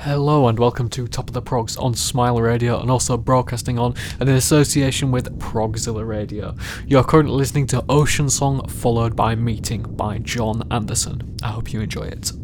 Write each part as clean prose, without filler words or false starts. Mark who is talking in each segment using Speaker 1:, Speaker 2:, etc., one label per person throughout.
Speaker 1: Hello and welcome to Top of the Progs on Smile Radio and also broadcasting on and in association with Progzilla Radio. You're currently listening to Ocean Song followed by Meeting by John Anderson. I hope you enjoy it.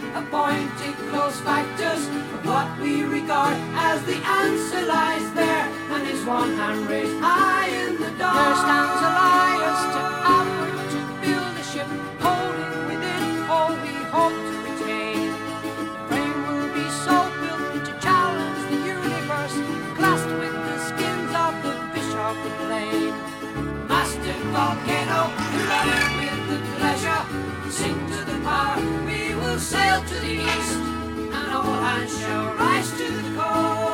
Speaker 2: Appointed close factors of what we regard as the answer lies there. one hand raised high in the dark. There stands Elias to outward to build a ship, holding within all we hope to retain. The frame will be so built to challenge the universe, glassed with the skins of the fish of the plain. Master volcano, loaded with the pleasure, sink to the power, we will sail to the east, and all hands shall rise to the call.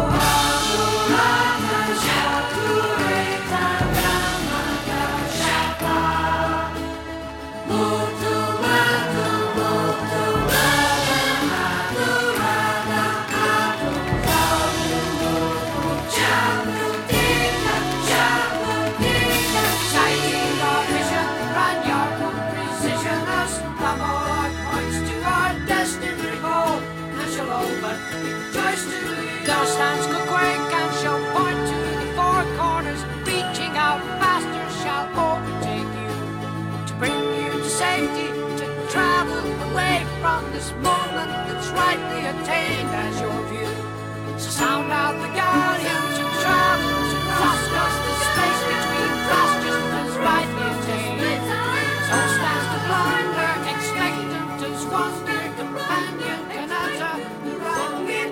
Speaker 2: Those hands could quake and shall point to the four corners, reaching out faster shall overtake you, to bring you to safety, to travel away from this moment that's rightly attained as your view. So sound out the guardian to travel, to cross the space between us just as rightly attained. So stands the blunder, expectant as one dear companion can utter the right which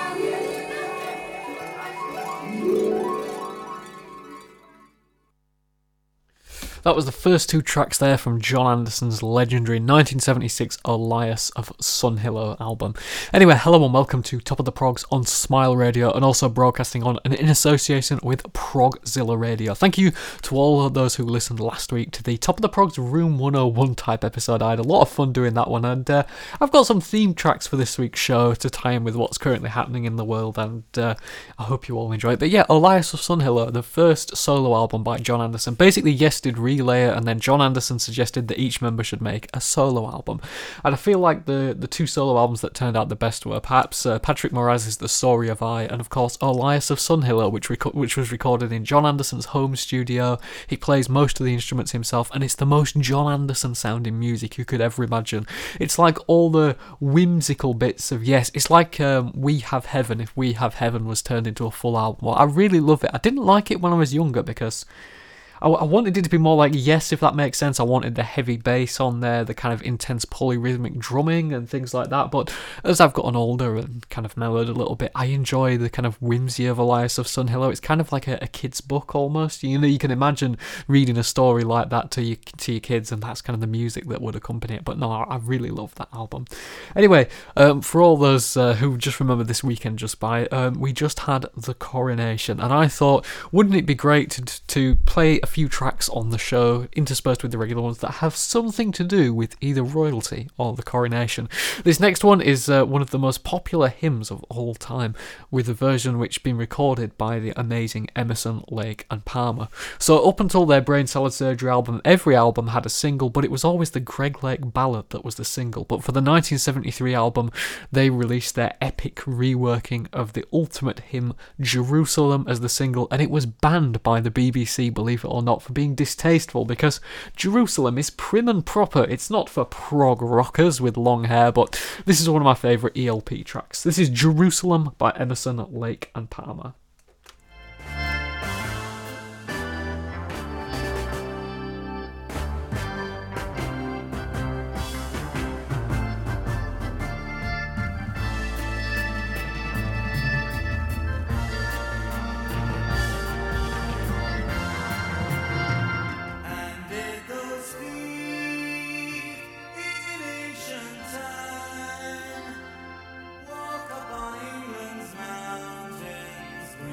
Speaker 1: That was the first two tracks there from John Anderson's legendary 1976 Elias of Sunhillow album. Anyway, hello and welcome to Top of the Progs on Smile Radio, and also broadcasting on and in association with Progzilla Radio. Thank you to all of those who listened last week to the Top of the Progs Room 101 type episode. I had a lot of fun doing that one, and I've got some theme tracks for this week's show to tie in with what's currently happening in the world, and I hope you all enjoy it. But yeah, Elias of Sunhillow, the first solo album by John Anderson. Basically, Yes did Relayer, and then John Anderson suggested that each member should make a solo album. And I feel like the two solo albums that turned out the best were perhaps Patrick Moraz's The Story of I, and of course Elias of Sunhillow, which was recorded in John Anderson's home studio. He plays most of the instruments himself, and it's the most John Anderson sounding music you could ever imagine. It's like all the whimsical bits of Yes. It's like We Have Heaven, if We Have Heaven was turned into a full album. Well, I really love it. I didn't like it when I was younger because I wanted it to be more like Yes, if that makes sense. I wanted the heavy bass on there, the kind of intense polyrhythmic drumming and things like that. But as I've gotten older and kind of mellowed a little bit, I enjoy the kind of whimsy of Elias of Sunhillow. It's kind of like a kid's book almost. You know, you can imagine reading a story like that to your kids, and that's kind of the music that would accompany it. But no, I really love that album. Anyway, for all those who just remember this weekend just by, we just had the coronation, and I thought, wouldn't it be great to play a few tracks on the show interspersed with the regular ones that have something to do with either royalty or the coronation. This next one is one of the most popular hymns of all time, with a version which been recorded by the amazing Emerson, Lake and Palmer. So up until their Brain Salad Surgery album, every album had a single, but it was always the Greg Lake ballad that was the single. But for the 1973 album, they released their epic reworking of the ultimate hymn, Jerusalem, as the single, and it was banned by the BBC, believe it or not, for being distasteful, because Jerusalem is prim and proper. It's not for prog rockers with long hair, but this is one of my favourite ELP tracks. This is Jerusalem by Emerson, Lake and Palmer.
Speaker 3: Walk upon England's mountains.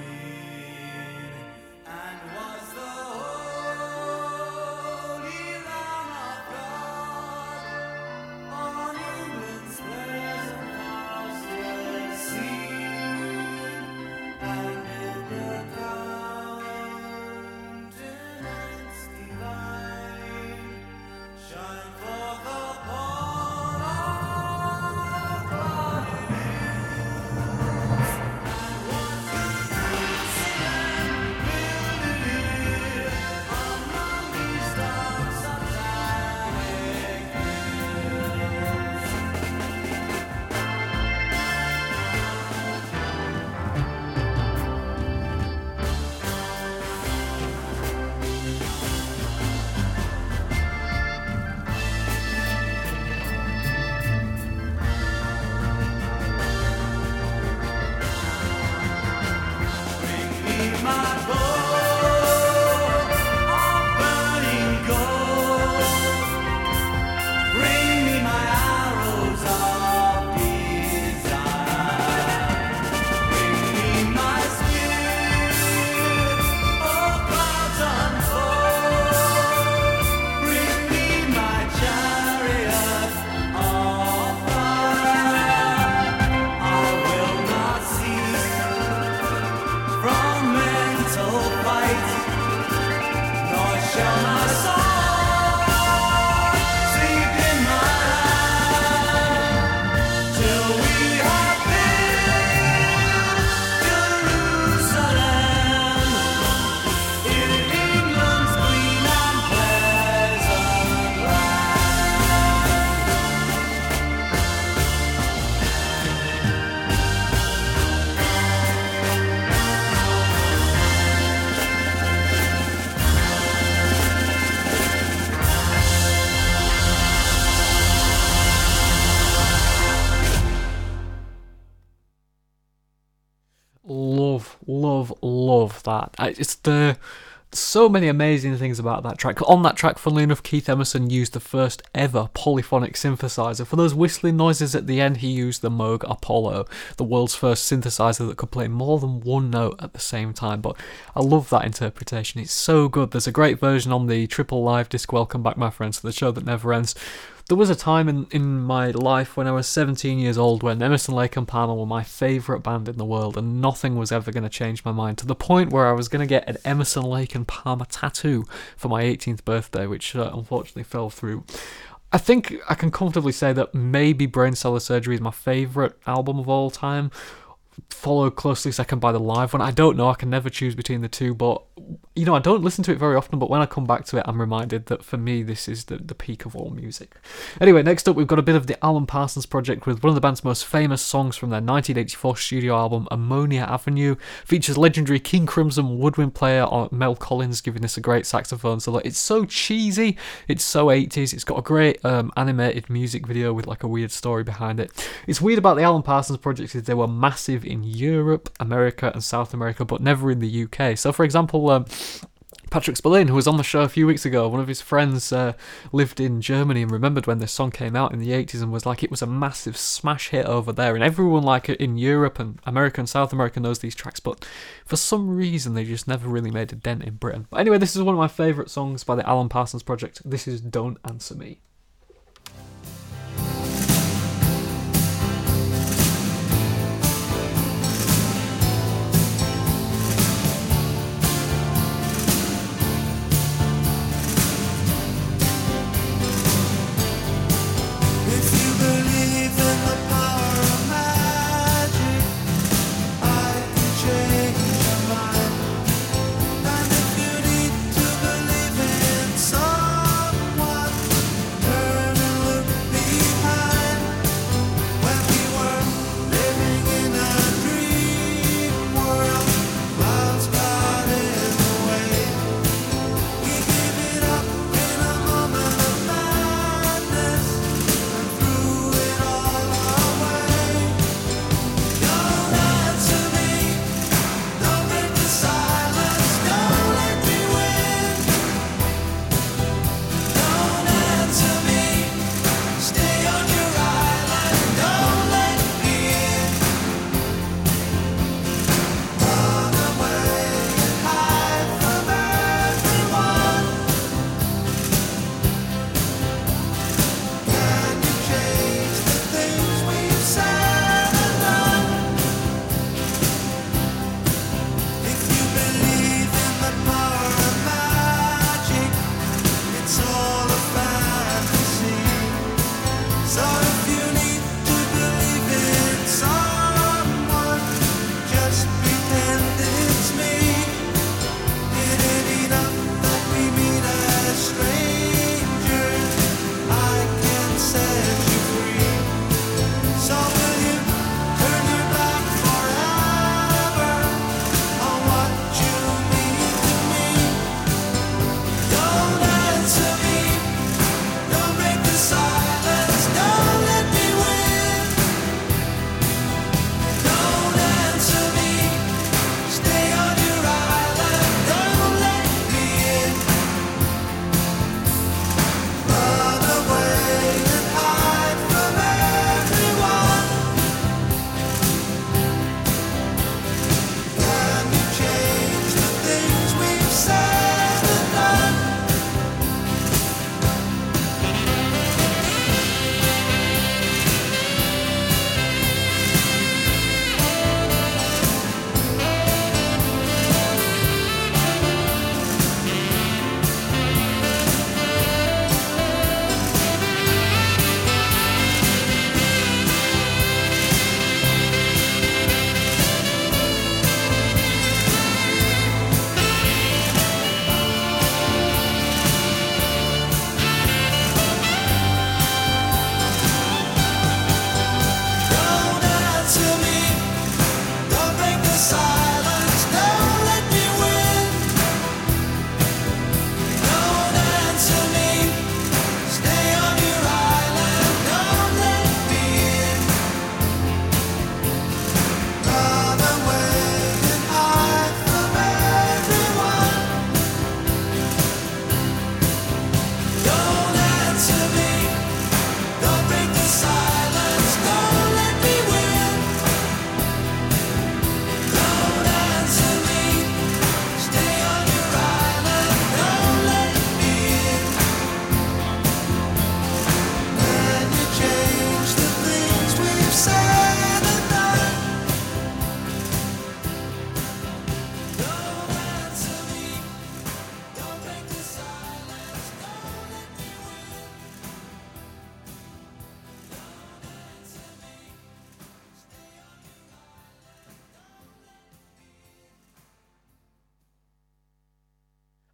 Speaker 1: love that. It's so many amazing things about that track. On that track, funnily enough, Keith Emerson used the first ever polyphonic synthesizer. For those whistling noises at the end, he used the Moog Apollo, the world's first synthesizer that could play more than one note at the same time. But I love that interpretation. It's so good. There's a great version on the Triple Live disc, Welcome Back My Friends, to the show that never ends. There was a time in my life when I was 17 years old when Emerson, Lake and Palmer were my favourite band in the world, and nothing was ever going to change my mind, to the point where I was going to get an Emerson, Lake and Palmer tattoo for my 18th birthday, which unfortunately fell through. I think I can comfortably say that maybe Brain Cellar Surgery is my favourite album of all time, followed closely second by the live one. I don't know, I can never choose between the two, but you know, I don't listen to it very often, but when I come back to it, I'm reminded that for me, this is the peak of all music. Anyway, next up, we've got a bit of the Alan Parsons Project with one of the band's most famous songs from their 1984 studio album, Ammonia Avenue. Features legendary King Crimson woodwind player Mel Collins giving us a great saxophone solo. It's so cheesy, it's so 80s, it's got a great animated music video with like a weird story behind it. It's weird about the Alan Parsons Project is they were massive in Europe, America and South America, but never in the UK. So for example, Patrick Spillane, who was on the show a few weeks ago, one of his friends lived in Germany and remembered when this song came out in the 80s and was like, it was a massive smash hit over there, and everyone like in Europe and America and South America knows these tracks, but for some reason they just never really made a dent in Britain. But anyway, this is one of my favourite songs by the Alan Parsons Project. This is Don't Answer Me.
Speaker 3: Don't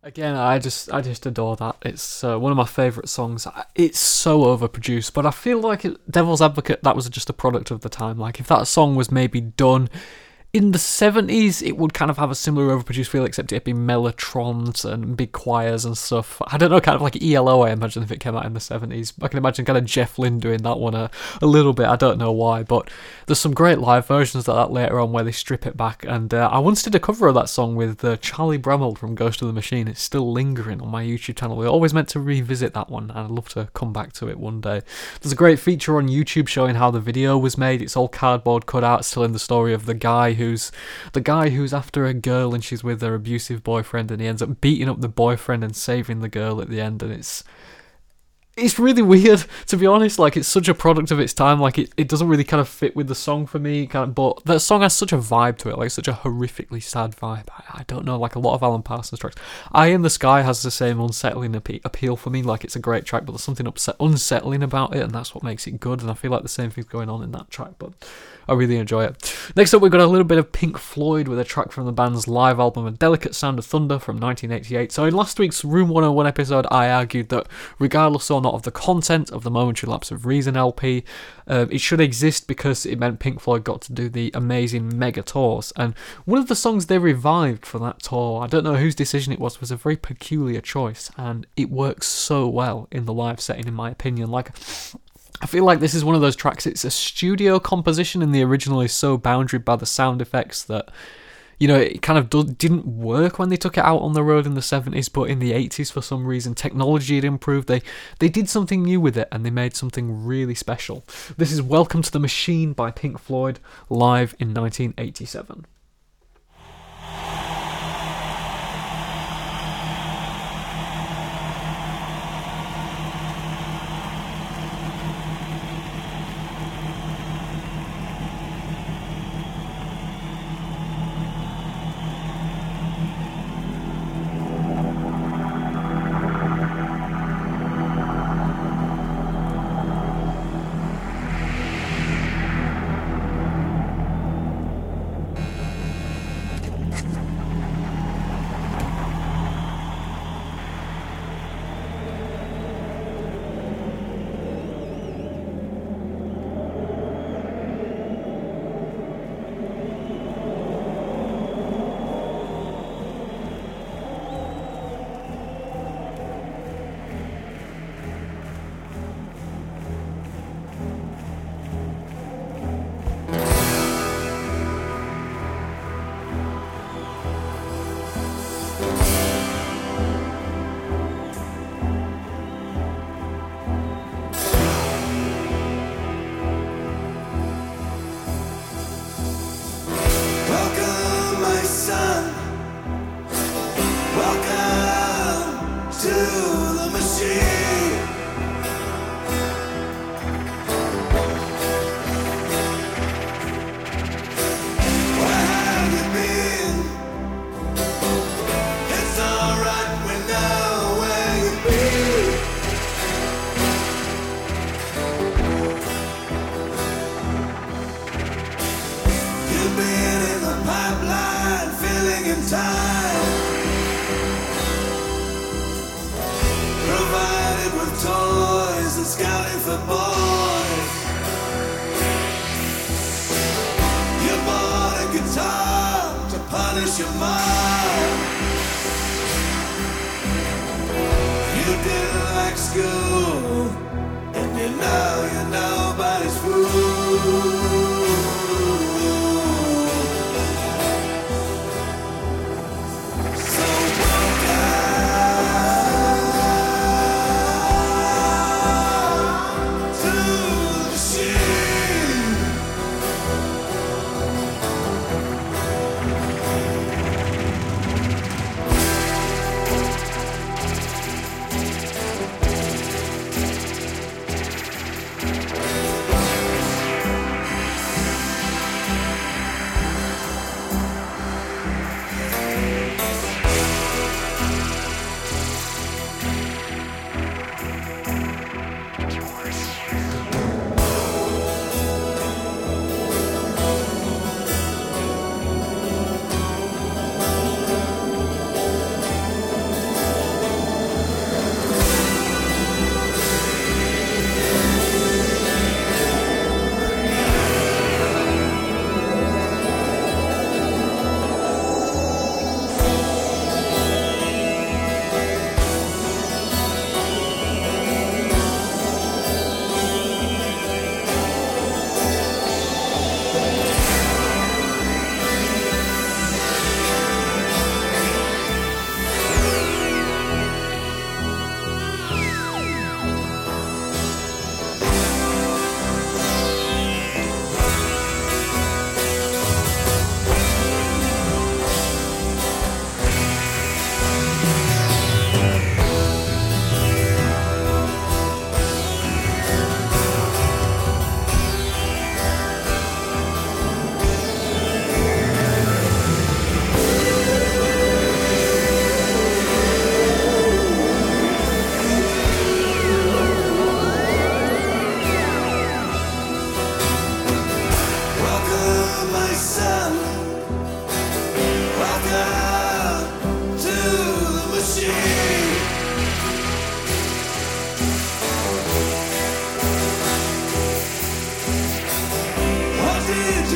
Speaker 1: Again, I just adore that. It's one of my favourite songs. It's so overproduced, but I feel like Devil's Advocate, that was just a product of the time. Like, if that song was maybe done in the 70s, it would kind of have a similar overproduced feel, except it'd be mellotrons and big choirs and stuff. I don't know, kind of like ELO, I imagine, if it came out in the 70s. I can imagine kind of Jeff Lynne doing that one a little bit. I don't know why, but there's some great live versions of that later on where they strip it back. And I once did a cover of that song with Charlie Bramall from Ghost of the Machine. It's still lingering on my YouTube channel. We always meant to revisit that one, and I'd love to come back to it one day. There's a great feature on YouTube showing how the video was made. It's all cardboard cutouts telling the story of the guy who's after a girl and she's with her abusive boyfriend, and he ends up beating up the boyfriend and saving the girl at the end. And it's really weird, to be honest. Like, it's such a product of its time. Like, it doesn't really kind of fit with the song for me. But that song has such a vibe to it, like such a horrifically sad vibe. I don't know, like a lot of Alan Parsons tracks. Eye in the Sky has the same unsettling appeal for me. Like, it's a great track, but there's something unsettling about it, and that's what makes it good. And I feel like the same thing's going on in that track, but I really enjoy it. Next up, we've got a little bit of Pink Floyd with a track from the band's live album, A Delicate Sound of Thunder from 1988. So in last week's Room 101 episode, I argued that regardless or not of the content of the Momentary Lapse of Reason LP, it should exist because it meant Pink Floyd got to do the amazing mega tours. And one of the songs they revived for that tour, I don't know whose decision it was a very peculiar choice, and it works so well in the live setting, in my opinion. Like, I feel like this is one of those tracks, it's a studio composition, and the original is so boundaried by the sound effects that, you know, it kind of didn't work when they took it out on the road in the 70s, but in the 80s, for some reason, technology had improved. They did something new with it, and they made something really special. This is Welcome to the Machine by Pink Floyd, live in 1987.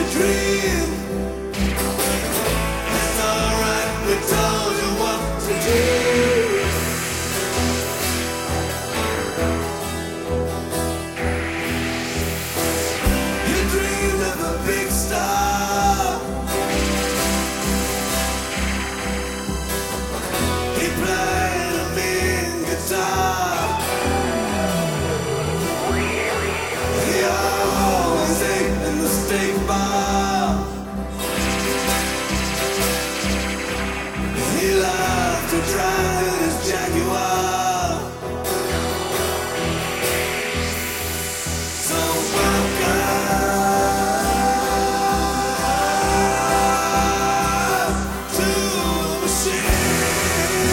Speaker 3: dream. It's alright, we told you what to do. You dreamed of a big star. He played a mean guitar. He always ate in the steak bar. He loved to drive in his Jaguar. So welcome to the machine.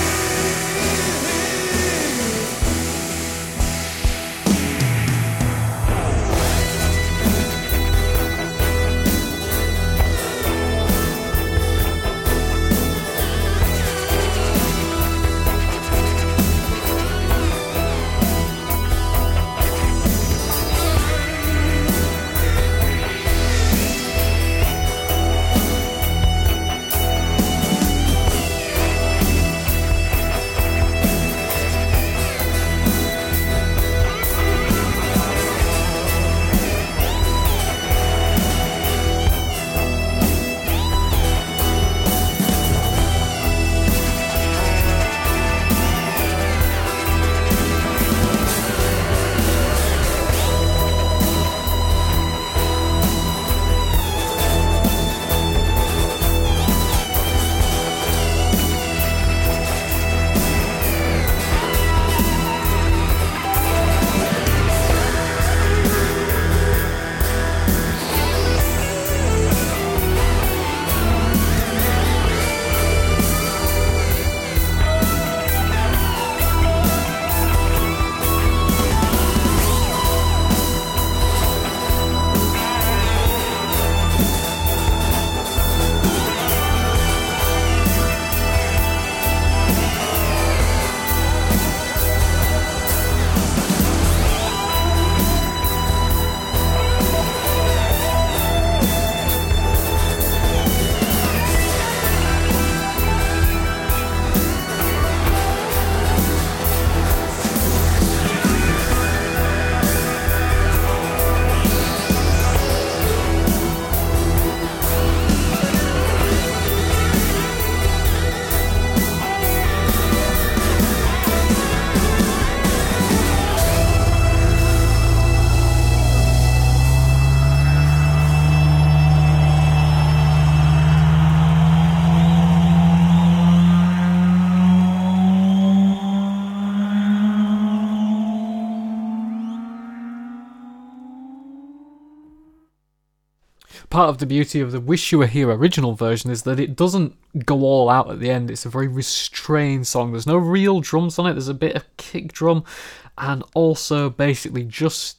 Speaker 1: Part of the beauty of the Wish You Were Here original version is that it doesn't go all out at the end. It's a very restrained song. There's no real drums on it. There's a bit of kick drum and also basically just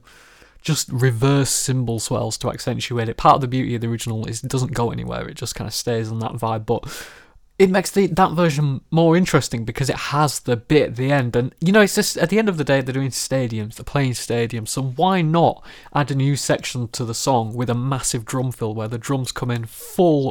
Speaker 1: reverse cymbal swells to accentuate it. Part of the beauty of the original is it doesn't go anywhere. It just kind of stays on that vibe, but it makes that version more interesting because it has the bit at the end. And, you know, it's just, at the end of the day, they're doing stadiums, they're playing stadiums, so why not add a new section to the song with a massive drum fill where the drums come in full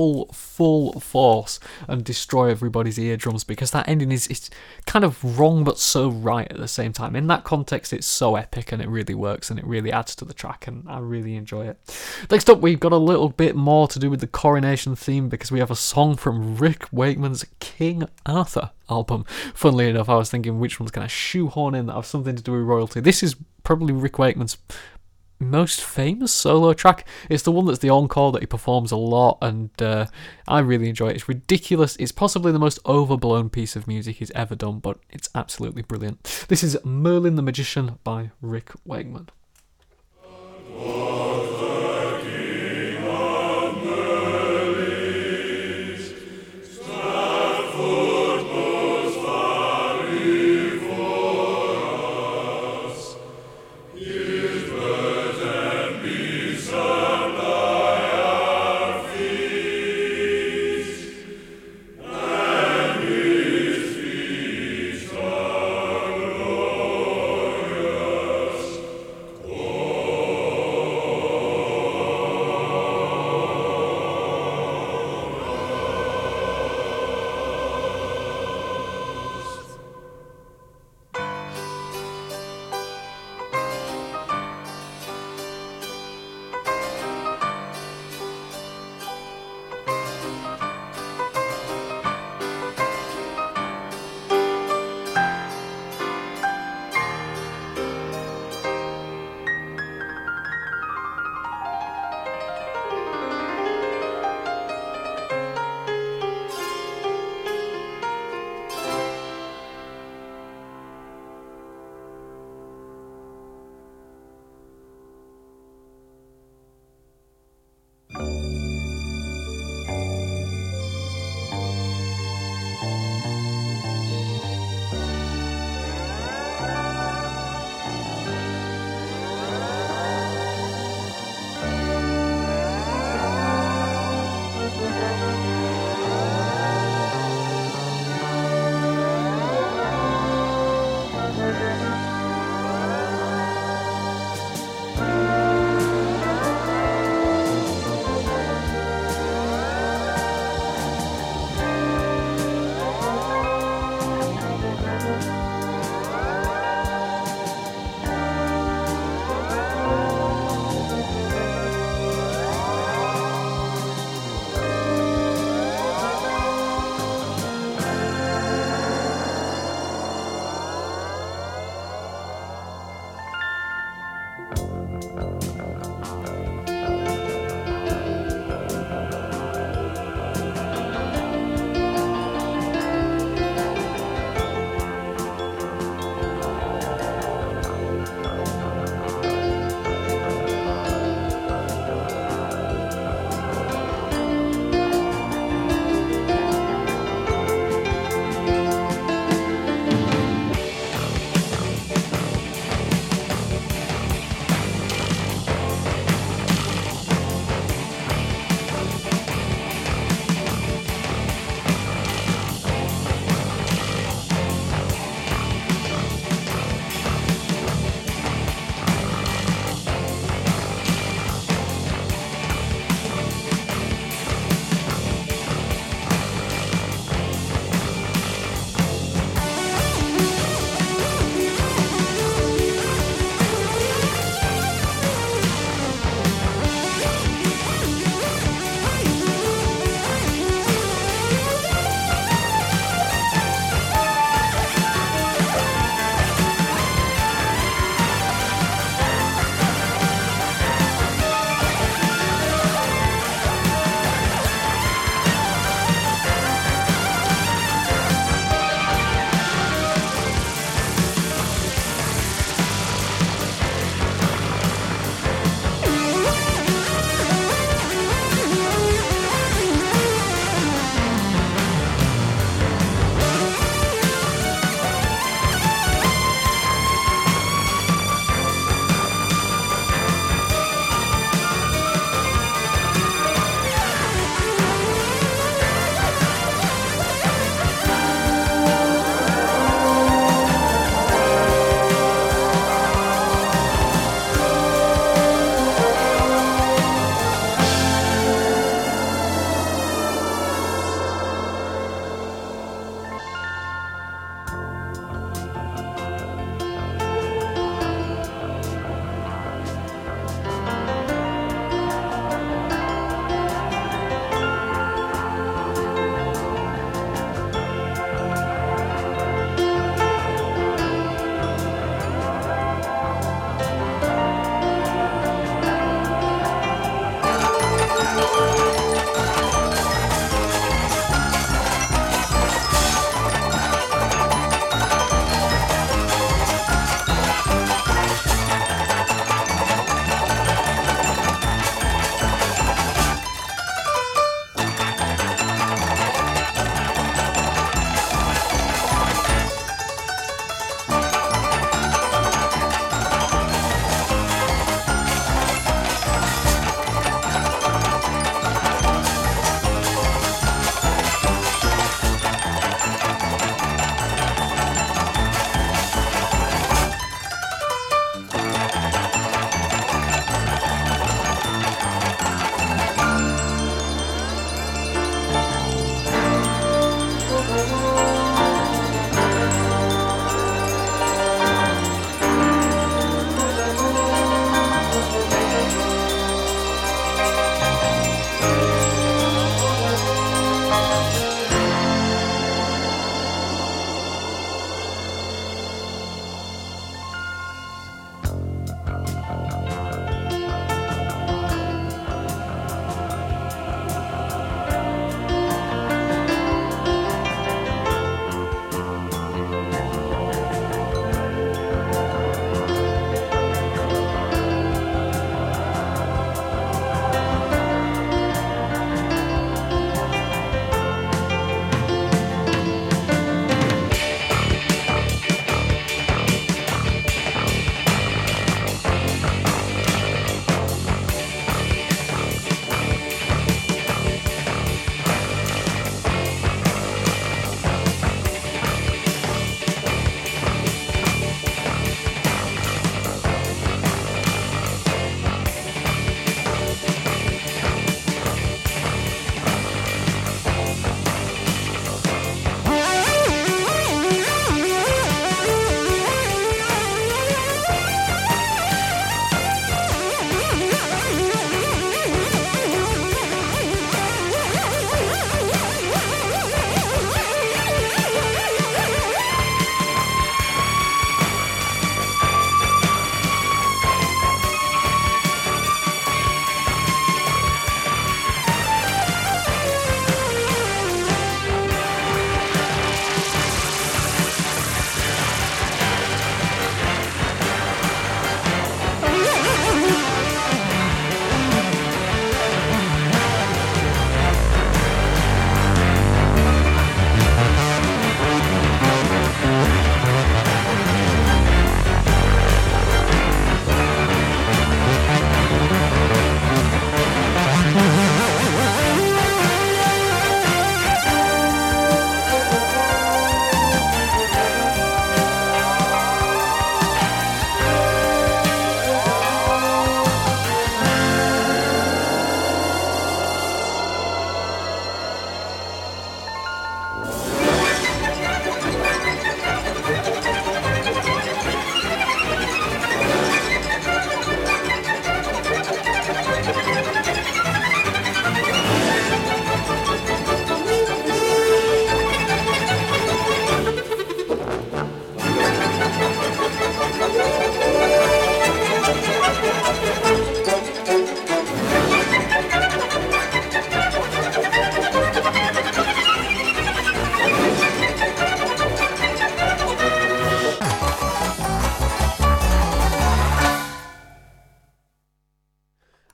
Speaker 1: force and destroy everybody's eardrums, because that ending is, it's kind of wrong but so right at the same time. In that context, it's so epic and it really works and it really adds to the track, and I really enjoy it. Next up, we've got a little bit more to do with the Coronation theme because we have a song from Rick Wakeman's King Arthur album. Funnily enough, I was thinking which one's going to shoehorn in that have something to do with royalty. This is probably Rick Wakeman's most famous solo track. It's the one that's the encore that he performs a lot, and I really enjoy it. It's ridiculous. It's possibly the most overblown piece of music he's ever done, but it's absolutely brilliant. This is Merlin the Magician by Rick Wakeman.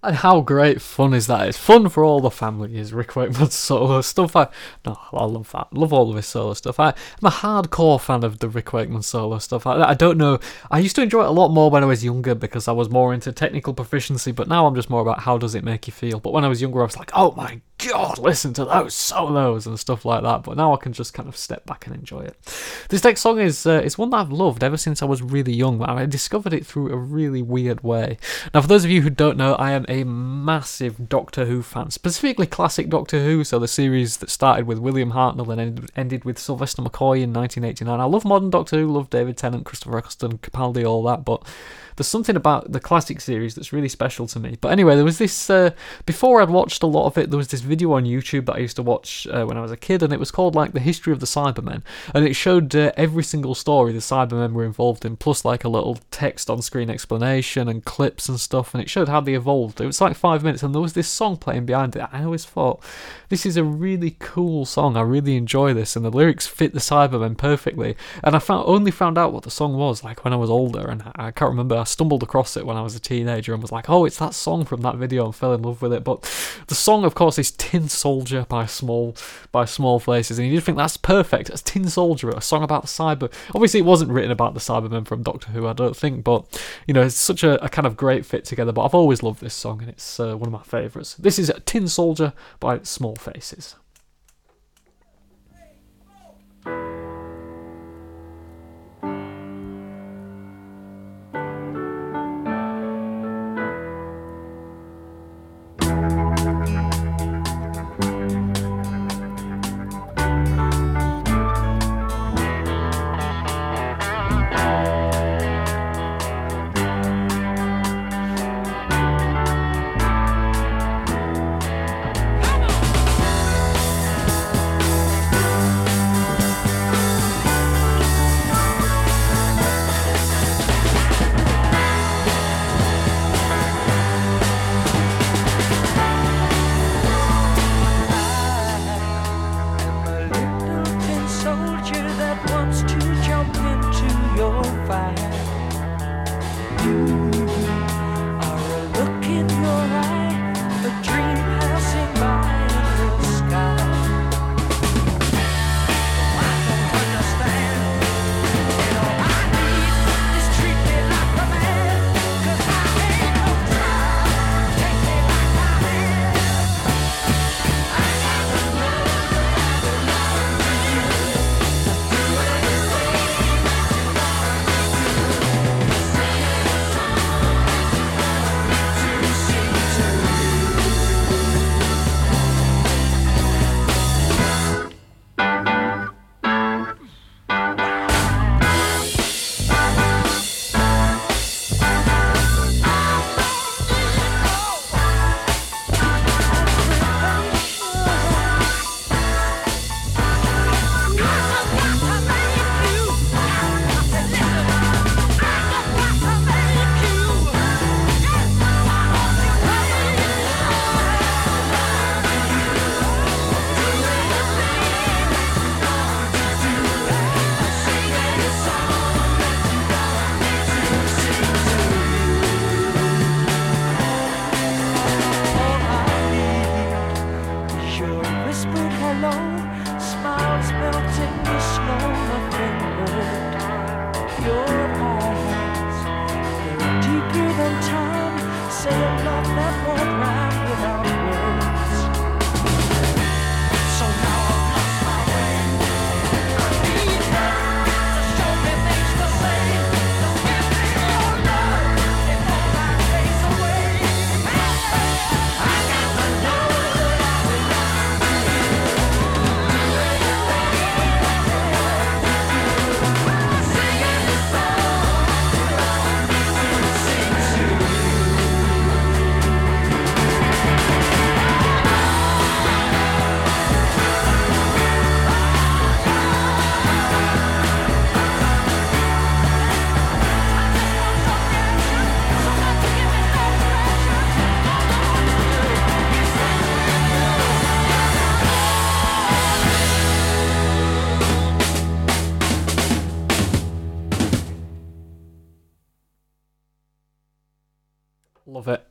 Speaker 1: And how great fun is that? It's fun for all the family, is Rick Wakeman's solo stuff. I love that. Love all of his solo stuff. I'm a hardcore fan of the Rick Wakeman solo stuff. I don't know. I used to enjoy it a lot more when I was younger because I was more into technical proficiency, but now I'm just more about how does it make you feel. But when I was younger, I was like, oh my god, listen to those solos and stuff like that. But now I can just kind of step back and enjoy it. This next song is one that I've loved ever since I was really young. I discovered it through a really weird way. Now, for those of you who don't know, I am a massive Doctor Who fan, specifically classic Doctor Who, so the series that started with William Hartnell and ended with Sylvester McCoy in 1989. I love modern Doctor Who, love David Tennant, Christopher Eccleston, Capaldi, all that, but there's something about the classic series that's really special to me. But anyway, there was this, before I'd watched a lot of it, there was this video on YouTube that I used to watch when I was a kid, and it was called like The History of the Cybermen, and it showed every single story the Cybermen were involved in, plus like a little text on screen explanation and clips and stuff, and it showed how they evolved. It was like 5 minutes, and there was this song playing behind it. I always thought, this is a really cool song, I really enjoy this, and the lyrics fit the Cybermen perfectly, and I only found out what the song was like when I was older, and I can't remember. I stumbled across it when I was a teenager and was like, oh, it's that song from that video, and fell in love with it. But the song, of course, is Tin Soldier by Small Faces, and you did think that's perfect. It's Tin Soldier, a song about the cyber. Obviously, it wasn't written about the Cybermen from Doctor Who, I don't think, but you know, it's such a kind of great fit together. But I've always loved this song, and it's one of my favourites. This is Tin Soldier by Small Faces.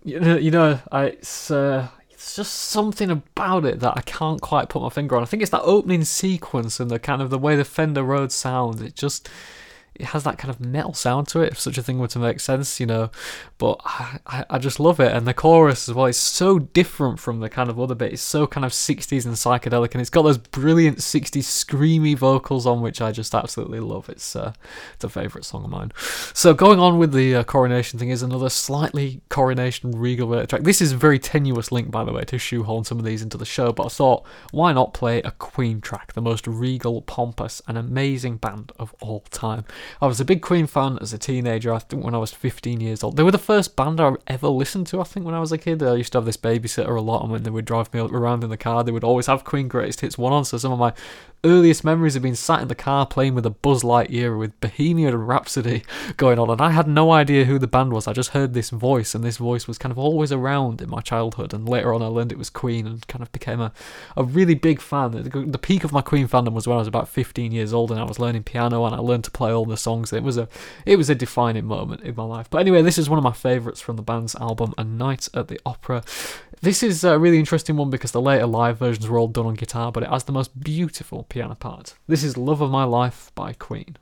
Speaker 1: It's just something about it that I can't quite put my finger on. I think it's that opening sequence and the kind of the way the Fender Rhodes sounds. It has that kind of metal sound to it, if such a thing were to make sense, But I just love it. And the chorus as well is so different from the kind of other bit. It's so kind of 60s and psychedelic, and it's got those brilliant 60s screamy vocals on, which I just absolutely love. It's a favourite song of mine. So going on with the Coronation thing is another slightly Coronation Regal related track. This is a very tenuous link, by the way, to shoehorn some of these into the show, but I thought, why not play a Queen track, the most regal, pompous, and amazing band of all time. I was a big Queen fan as a teenager, I think when I was 15 years old. They were the first band I ever listened to, I think, when I was a kid. I used to have this babysitter a lot, and when they would drive me around in the car, they would always have Queen Greatest Hits 1 on, so some of my earliest memories have been sat in the car playing with a Buzz Lightyear with Bohemian Rhapsody going on, and I had no idea who the band was. I just heard this voice, and this voice was kind of always around in my childhood, and later on I learned it was Queen and kind of became a really big fan. The peak of my Queen fandom was when I was about 15 years old and I was learning piano and I learned to play all the songs. It was a defining moment in my life. But anyway, this is one of my favourites from the band's album A Night at the Opera. This is a really interesting one because the later live versions were all done on guitar, but it has the most beautiful piano part. This is Love of My Life by Queen.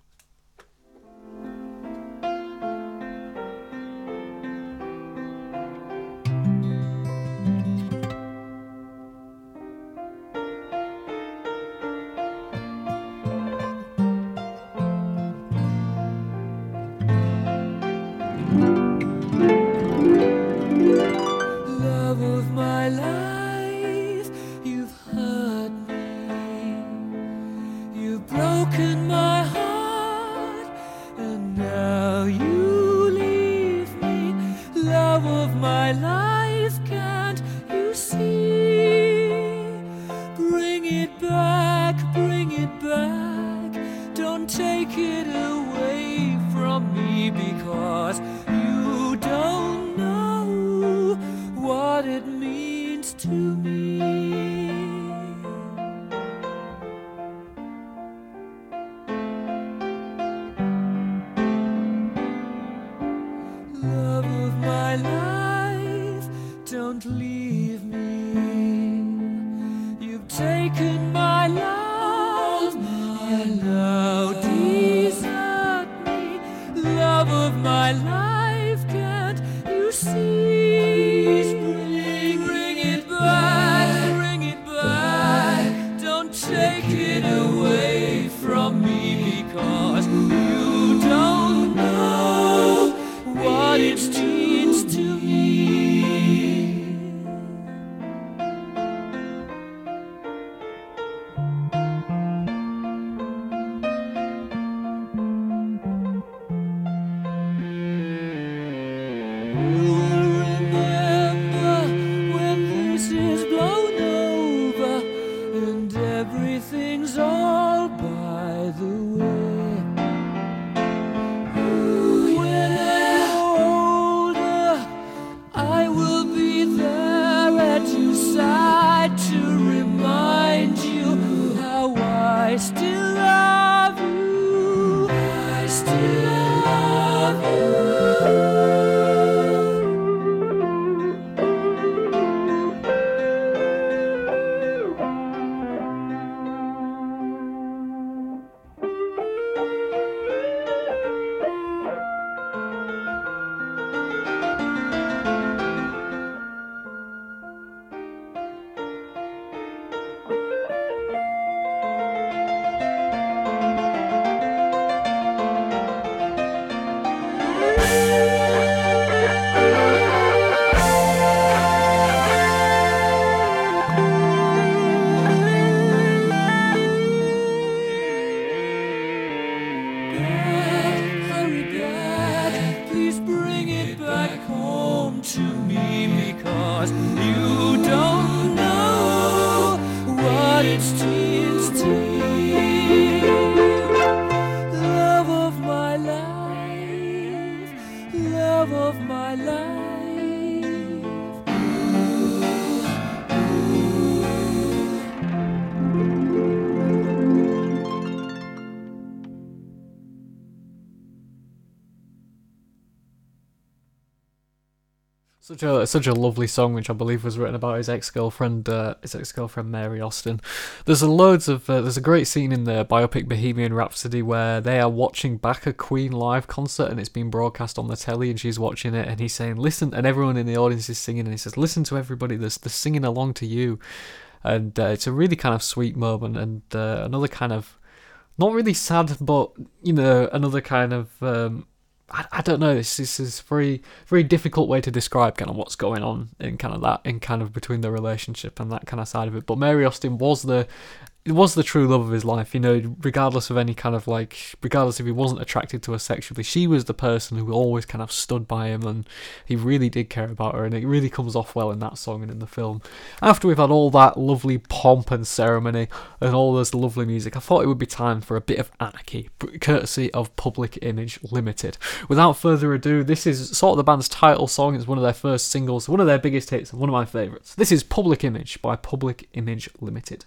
Speaker 1: Such a lovely song, which I believe was written about his ex-girlfriend Mary Austin. There's a great scene in the biopic Bohemian Rhapsody where they are watching back a Queen live concert and it's being broadcast on the telly and she's watching it and he's saying, listen, and everyone in the audience is singing and he says, listen to everybody, they're singing along to you. And it's a really kind of sweet moment and another kind of, not really sad, but, another kind of... I don't know. This is a very, very difficult way to describe kind of what's going on in kind of between the relationship and that kind of side of it. But Mary Austin was the true love of his life, regardless of any kind of regardless if he wasn't attracted to her sexually, she was the person who always kind of stood by him and he really did care about her, and it really comes off well in that song and in the film. After we've had all that lovely pomp and ceremony and all this lovely music, I thought it would be time for a bit of anarchy, courtesy of Public Image Limited. Without further ado, this is sort of the band's title song. It's one of their first singles, one of their biggest hits, and one of my favourites. This is Public Image by Public Image Limited.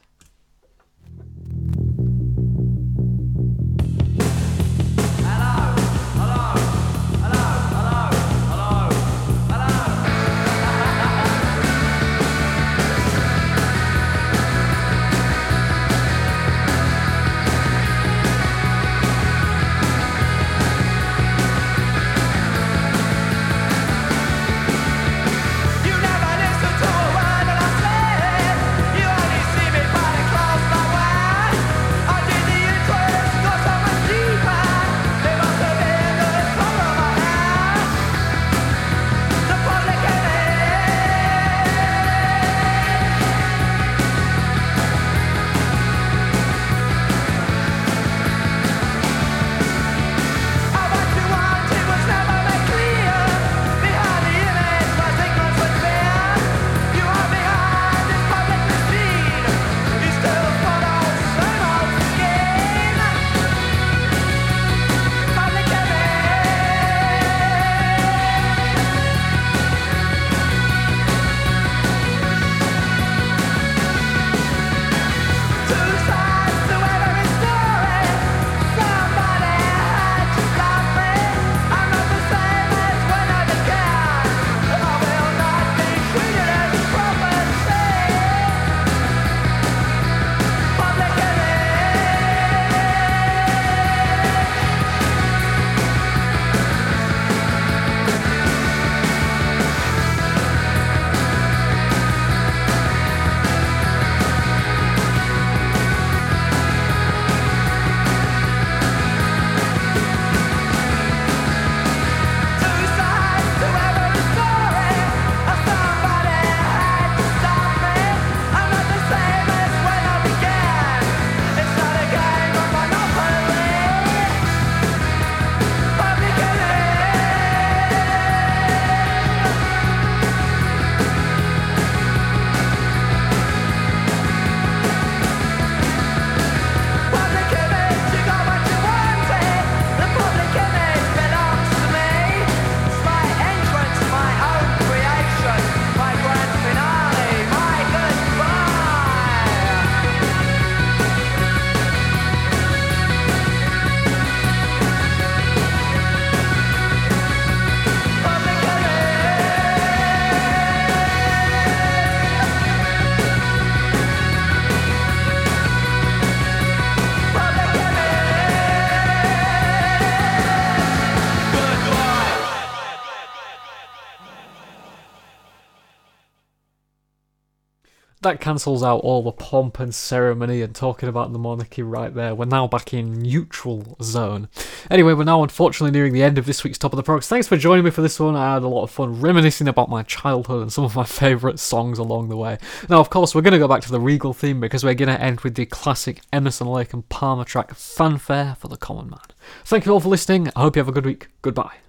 Speaker 1: That cancels out all the pomp and ceremony and talking about the monarchy right there. We're now back in neutral zone. Anyway, we're now unfortunately nearing the end of this week's Top of the Progs. Thanks for joining me for this one. I had a lot of fun reminiscing about my childhood and some of my favourite songs along the way. Now, of course, we're going to go back to the Regal theme because we're going to end with the classic Emerson, Lake and Palmer track, Fanfare for the Common Man. Thank you all for listening. I hope you have a good week. Goodbye.